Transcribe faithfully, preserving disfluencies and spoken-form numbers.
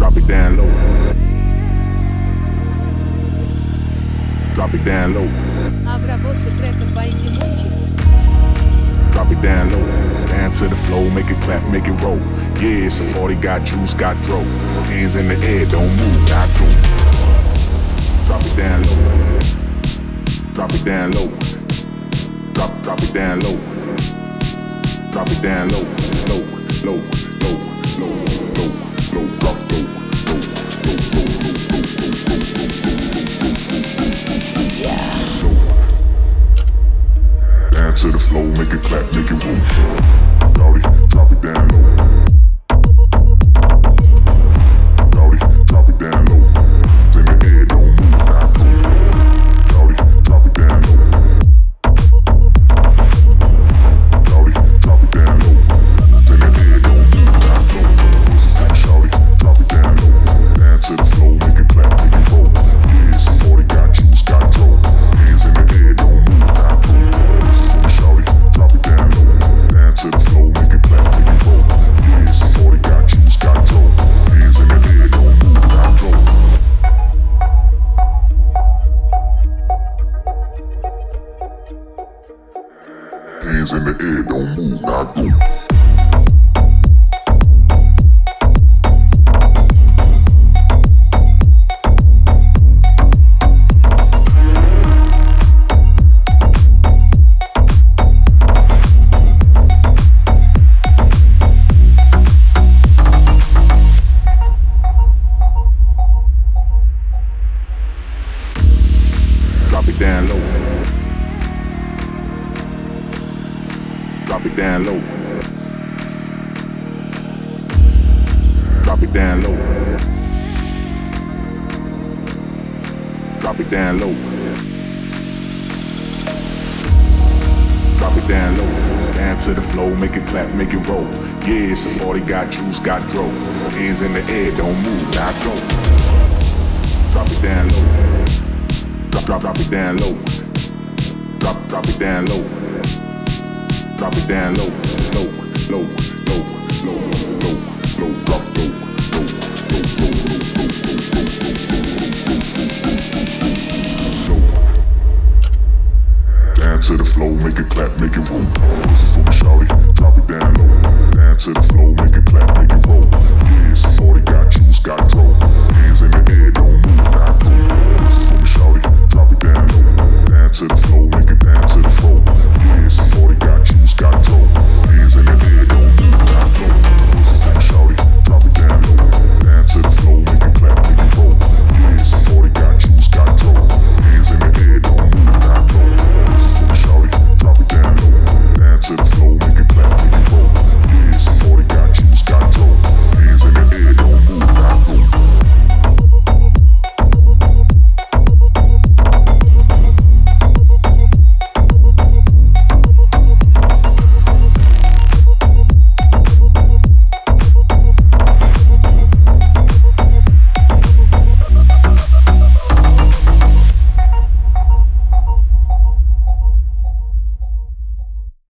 Drop it down low. Drop it down low. Обработка трека by Димончик. Drop it down low. Down to the flow, make it clap, make it roll. Yeah, it's a party, got juice, got dro. Hands in the air, don't move, got go. Drop it down low. Drop it down low. Drop, drop it down low. Drop it down low, low, low, low, low, low, low, drop low, low, low, low, low, low, yeah. Down to the flow, make it clap, make it roll. Rowdy, drop it down low. Rowdy, drop it down low. It's in the air, don't move, not go. Rowdy, drop it down low. Rowdy, drop it down low. It's in the air, don't move, not go. It's a freak, shawty, drop it down low. Down to the flow, make it clap, make it roll. Yeah, it's a party, got juice, got dro. Hands in the air, don't move, not go. It's a freak, shawty, drop it down low. Down to the flow, make it clap, make it roll. Yeah, it's a party, got juice, got dro. Hands in the air, don't move, not go. Hands in the air, don't move, not go. Drop it down low. Drop it down low. Drop it down low. Drop it down low. Drop it down low. Down to the flow, make it clap, make it roll. Yeah, it's a party, got juice, got dro. Hands in the air, don't move, not go. Drop it down low. Drop, drop, drop it down low. Drop, drop it down low. Drop it down low, low, low, low, low, low, low, drop low, low, low, low, low, low, low. Down to the flow, make it clap, make it roll. It's a full shawty, drop it down low. Down to the flow, make it clap, make it roll. Yeah, it's a party, got juice, got dro.